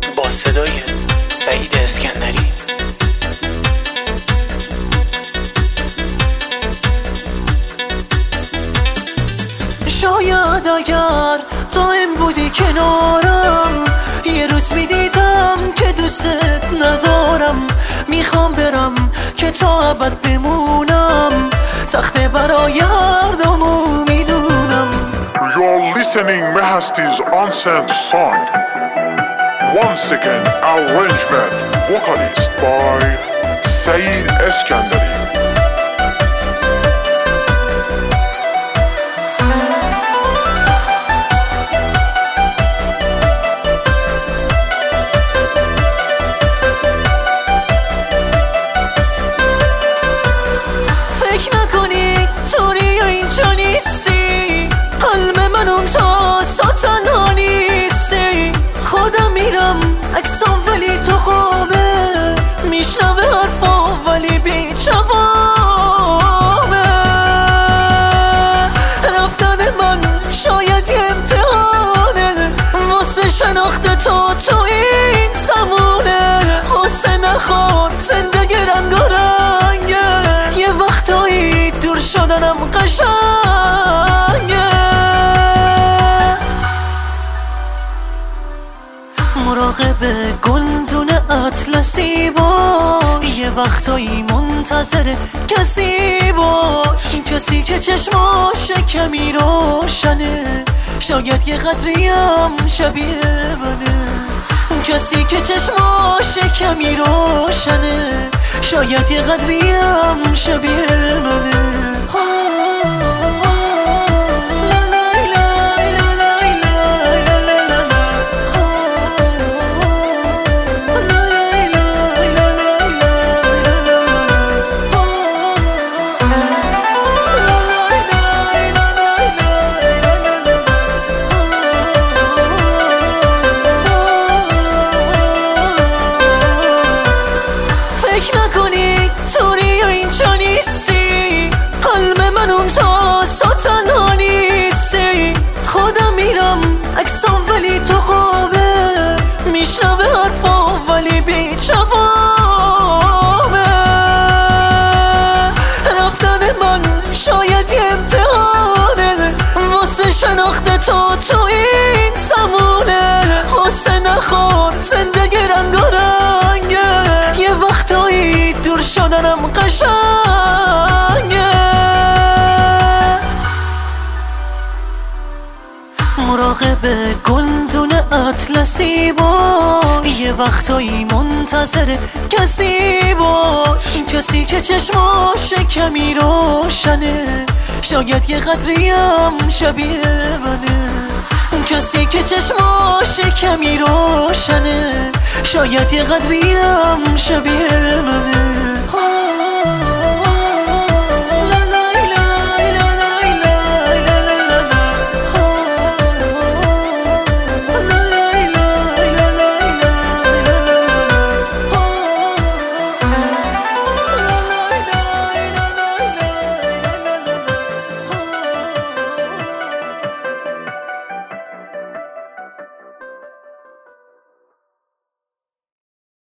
با صدای سعید اسکندری. شاید اگر دائم بودی کنارم، یه روز میدیدم که دوست ندارم. میخوام برم که تا ابد بمونم، سخته برای هر دومو میدونم. You're listening Mehasti's unsent song. Once again, arrangement vocalist by Saeed Eskandari. فکر نکنی طوری اینجا نیستی، قلب منم تا تنها نیستی. خودم میرم عکسام ولی تو خوابه، میشنوه حرفا ولی بی جوابه. رفتن من شاید یه امتحانه، واسه شناخت تو این زمونه. حسه نخور زندگی رنگارنگه، یه وقتایی دور شدنم قشنگه. مراقب گلدون اطلسی باش، یه وقتایی منتظر کسی باش. کسی که چشماش کمی روشنه، شاید یه قدریم شبیه منه. کسی که چشماش کمی روشنه، شاید یه قدریم شبیه منه. فکر نکنی طوری اینجا نیستی، قلب منم تا تنها نیستی. خودم میرم عکسام ولی تو خوابه، میشنوه حرفا ولی بی جوابه. رفتن من شاید یه امتحانه، واسه شناخت تو این زمونه. حسه نخور زندگی رنگارنگه، یه وقتایی دور شدنم قشنگه. مراقب گلدون اطلسی باش، یه وقتایی منتظر کسی باش. کسی که چشماش کمی روشنه، شاید یه قدریم شبیه منه. کسی که چشماش کمی روشنه، شاید یه قدریم شبیه منه.